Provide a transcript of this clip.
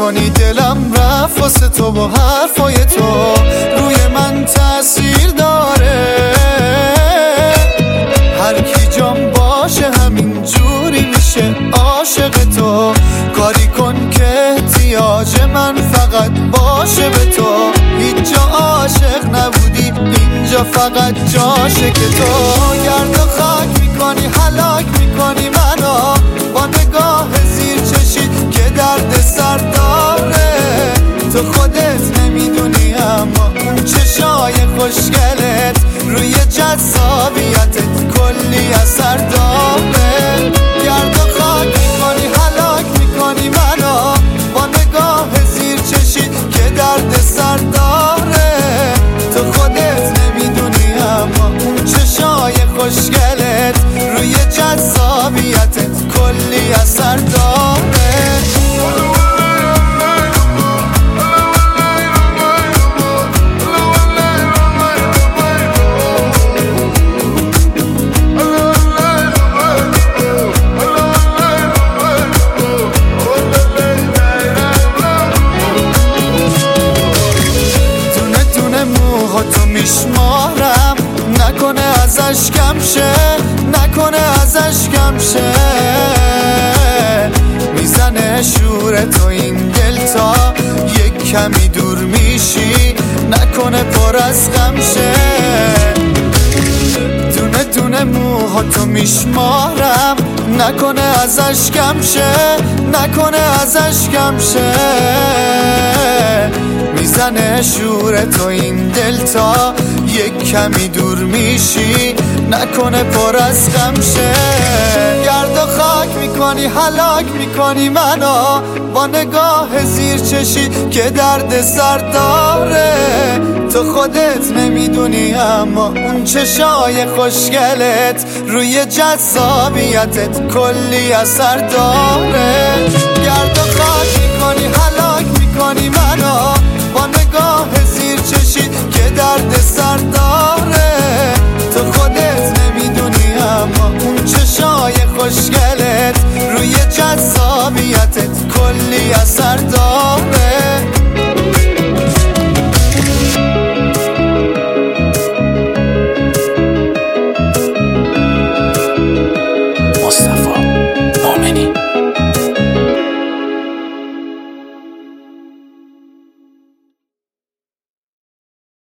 کنی دلم رفت واسه تو با حرفای تو روی من تأثیر داره. هر کی جام باشه همین جوری میشه عاشق تو. کاری کن که احتیاج من فقط باشه به تو. هیچ جا عاشق نبودی اینجا فقط جاشه که تو. گرد و خاک میکنی هلاک میکنی منو با نگاه زیر چشید که درد سر داره. تو خودت نمیدونی اما اون چشای خوشگلت روی جذابیتت کلی اثر داره. گرد و خاک میکنی هلاک میکنی منو با نگاه زیر چشید که درد سر داره. تو خودت نمیدونی اما اون چشای خوشگلت روی جذابیتت کلی اثر داره. تو میشمارم نکنه ازش کم شه نکنه ازش کم شه. میزنه شور تو این دل تا یک کمی دور میشی نکنه پر از غم شه. دونه دونه موهاتو میشمارم نکنه ازش کم شه نکنه ازش کم شه. میزنه شور تو این دل تا یک کمی دور میشی نکنه پر از غم شه. گرد و خاک میکنی هلاک میکنی منو با نگاه زیر چشی که درد سر داره. تو خودت نمیدونی اما اون چشای خوشگلت روی جذابیتت کلی اثر داره. گرد و خاک میکنی هلاک میکنی منو